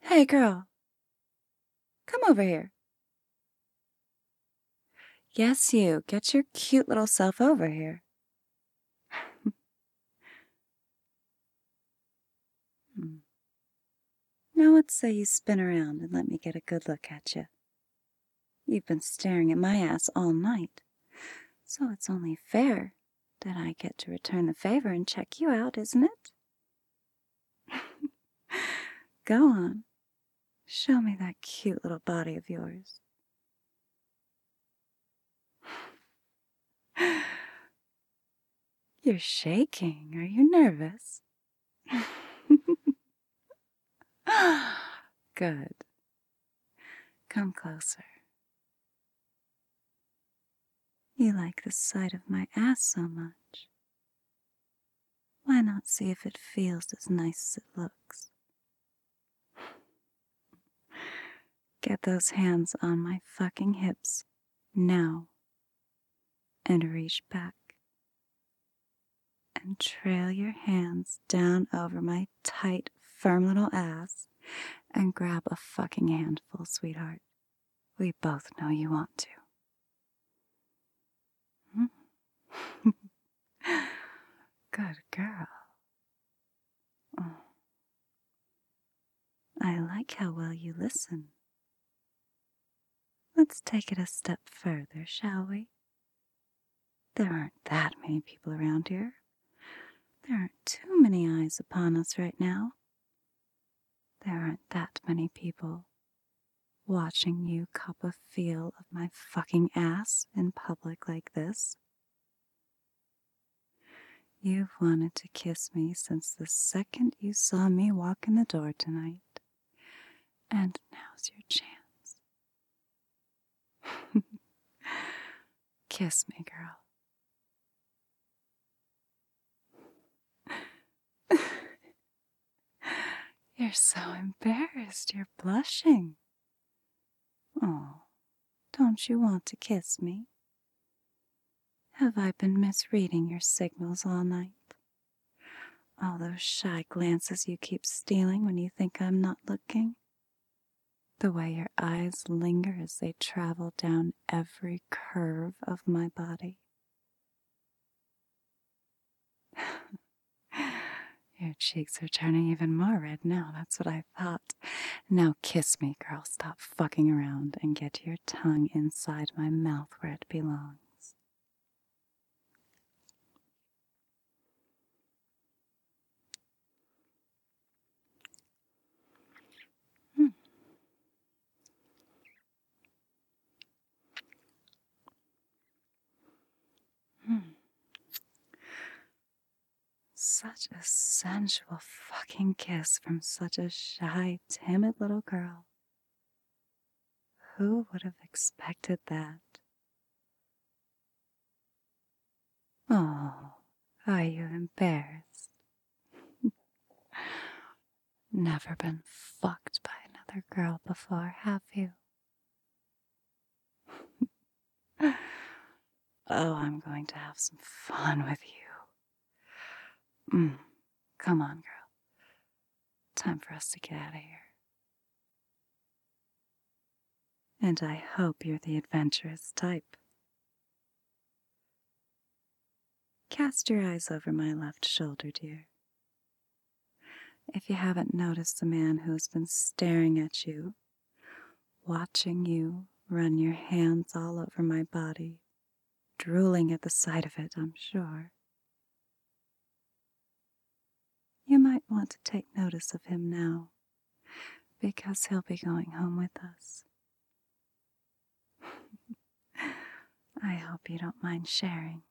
Hey, girl, come over here. Yes, you. Get your cute little self over here. Now let's say you spin around and let me get a good look at you. You've been staring at my ass all night, so it's only fair that I get to return the favor and check you out, isn't it? Go on. Show me that cute little body of yours. You're shaking. Are you nervous? Good. Come closer. You like the sight of my ass so much. Why not see if it feels as nice as it looks? Get those hands on my fucking hips now and reach back and trail your hands down over my tight, firm little ass and grab a fucking handful, sweetheart. We both know you want to. Good girl. Oh. I like how well you listen. Let's take it a step further, shall we? There aren't that many people around here. There aren't too many eyes upon us right now. There aren't that many people watching you cup a feel of my fucking ass in public like this. You've wanted to kiss me since the second you saw me walk in the door tonight. And now's your chance. Kiss me, girl. You're so embarrassed. You're blushing. Oh, don't you want to kiss me? Have I been misreading your signals all night? All those shy glances you keep stealing when you think I'm not looking? The way your eyes linger as they travel down every curve of my body? Your cheeks are turning even more red now, that's what I thought. Now kiss me, girl. Stop fucking around and get your tongue inside my mouth where it belongs. Such a sensual fucking kiss from such a shy, timid little girl. Who would have expected that? Oh, are you embarrassed? Never been fucked by another girl before, have you? Oh, I'm going to have some fun with you. Come on, girl. Time for us to get out of here. And I hope you're the adventurous type. Cast your eyes over my left shoulder, dear. If you haven't noticed the man who's been staring at you, watching you run your hands all over my body, drooling at the sight of it, I'm sure. You might want to take notice of him now, because he'll be going home with us. I hope you don't mind sharing,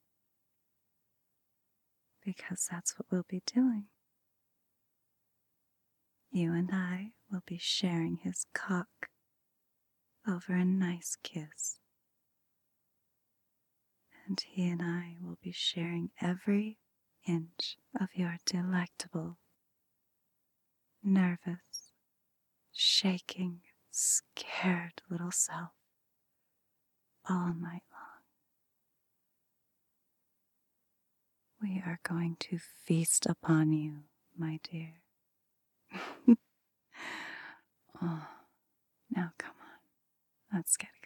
because that's what we'll be doing. You and I will be sharing his cock over a nice kiss. And he and I will be sharing every inch of your delectable, nervous, shaking, scared little self all night long. We are going to feast upon you, my dear. Oh, now come on. Let's get